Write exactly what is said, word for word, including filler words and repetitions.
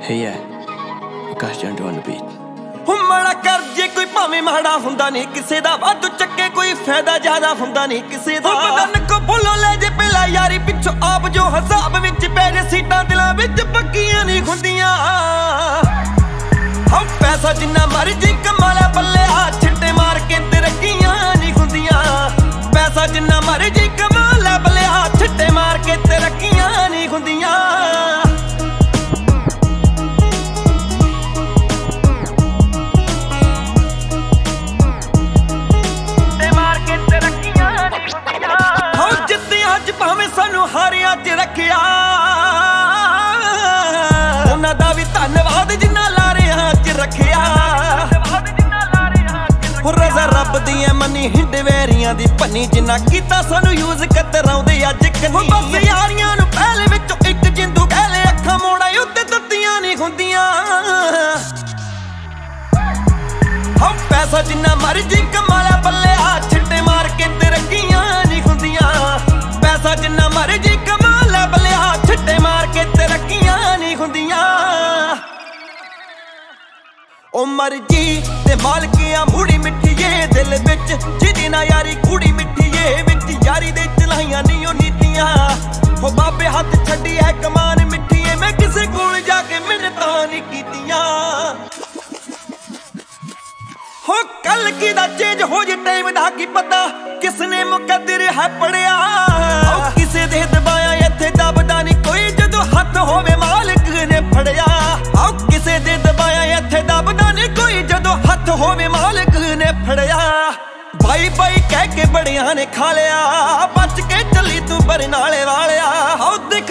Hey yeah, Akash Jandu on the beat. ਮਾੜਾ ਕਰ ਜੇ ਕੋਈ ਭਾਵੇਂ ਮਾੜਾ ਹੁੰਦਾ ਨਹੀਂ ਕਿਸੇ ਦਾ, ਵਾਧੂ ਚੱਕੇ ਕੋਈ ਫਾਇਦਾ ਜ਼ਿਆਦਾ ਹੁੰਦਾ ਨਹੀਂ ਕਿਸੇ ਦਾ। ਬਦਨ ਕੋ ਭੁੱਲੋ ਲੈ ਜੇ ਪਹਿਲਾ ਯਾਰੀ ਪਿੱਛੋਂ ਆਪ ਜੋ ਹਿਸਾਬ ਵਿੱਚ ਪੈ ਜੇ ਸੀਟਾਂ ਦਿਲਾਂ ਵਿੱਚ ਪੱਕੀਆਂ ਨਹੀਂ ਹੁੰਦੀਆਂ। ਹਾਂ ਪੈਸਾ ਜਿੰਨਾ ਮਰਜੀ ਕਮਾ ਲੈ ਪੱਲੇ ਆ ਛਿੱਟੇ ਮਾਰ ਕੇ ਤਰੱਕੀਆਂ ਨਹੀਂ ਹੁੰਦੀਆਂ। ਪੈਸਾ ਜਿੰਨਾ ਮਰਜੀ ਕਮਾ ਲੈ ਪੱਲੇ ਆ ਛਿੱਟੇ ਮਾਰ ਕੇ ਤਰੱਕੀਆਂ ਨਹੀਂ ਹੁੰਦੀਆਂ। ਭਾਵੇਂ ਸਾਨੂੰ ਹਾਰਿਆਂ ਚ ਰੱਖਿਆ ਉਹਨਾਂ ਦਾ ਵੀ ਧੰਨਵਾਦ ਜਿੰਨਾ ਲਾਰਿਆਂ ਚ ਰੱਖਿਆ। ਹੋ ਰਜ਼ਾ ਰੱਬ ਦੀ ਐ ਮੰਨੀ ਹਿੰਡ ਵੈਰੀਆਂ ਦੀ ਪੰਨੀ ਜਿੰਨਾ ਕੀਤਾ ਸਾਨੂੰ ਯੂਜ਼ ਕਤਰਾਉਂਦੇ ਅੱਜ ਕੰਨੀ। ਬਸ ਯਾਰੀਆਂ ਨੂੰ ਪਹਿਲੇ ਵਿੱਚੋਂ ਇੱਕ ਜਿੰਦੂ ਕਹਿ ਲੈ ਅੱਖਾਂ ਮੋੜਾ ਉੱਤੇ ਦਿੱਤੀਆਂ ਨਹੀਂ ਹੁੰਦੀਆਂ। ਹਾਂ ਪੈਸਾ ਜਿੰਨਾ ਮਰਜੀ ਕਮਾ ਲੈ ਪੱਲੇ ਆ ਛਿੱਟੇ ਮਾਰ ਕੇ ਤਰੱਕੀਆਂ ਨਹੀਂ ਹੁੰਦੀਆਂ। ਪੈਸਾ ਜਿੰਨਾ ਮਰਜੀ ਕਮਾ ਲੈ ਬਲਿਆ ਛਿੱਟੇ ਮਾਰ ਕੇ ਤਰੱਕੀਆਂ ਨਹੀਂ ਹੁੰਦੀਆਂ। ਉਹ ਮਰਜੀ ਤੇ ਮਾਲਕੀਆਂ ਮੂੜੀ ਮਿੱਠੀਏ ਦਿਲ ਵਿੱਚ ਜਿਹਦੀ ਨਾ ਯਾਰੀ ਕੂੜੀ ਮਿੱਠੀਏ ਵਿੱਚ ਯਾਰੀ ਦੇ ਚਲਾਈਆਂ ਨਹੀਂ ਉਹ ਨੀਤੀਆਂ। ਹੋ ਬਾਬੇ ਹੱਥ ਛੱਡੀ ਹੈ ਕਮਾਨ ਮਿੱਠੀਏ ਮੈਂ ਕਿਸੇ ਕੋਲ ਜਾ ਕੇ ਮਿੰਨਤਾਂ ਨਹੀਂ ਕੀਤੀਆਂ। ਹੋ ਕੱਲ ਕੀ ਦਾ ਚੇਂਜ ਹੋ ਜੇ ਟਾਈਮ ਦਾ ਕੀ ਪਤਾ ਕਿਸਨੇ ਮੁਕੱਦਰ ਹੈ ਪੜਿਆ। ਕਿਸੇ ਦੇ ਦਬਾਇਆ ਇੱਥੇ ਦਬਦਾ ਨਹੀਂ ਕੋਈ ਜਦੋਂ ਹੱਥ ਹੋਵੇ ਮਾਲਕ ਨੇ ਫੜਿਆ। ਆਓ ਕਿਸੇ ਦੇ ਦਬਾਇਆ ਇੱਥੇ ਦਬਦਾ ਨਹੀਂ ਕੋਈ ਜਦੋਂ ਹੱਥ ਹੋਵੇ ਮਾਲਕ ਨੇ ਫੜਿਆ। ਬਾਈ ਬਾਈ ਕਹਿ ਕੇ ਬੜਿਆਂ ਨੇ ਖਾ ਲਿਆ ਬਚ ਕੇ ਚੱਲੀ ਤੂੰ ਬਰਨਾਲੇ ਵਾਲਿਆ। ਆਓ ਦੇਖ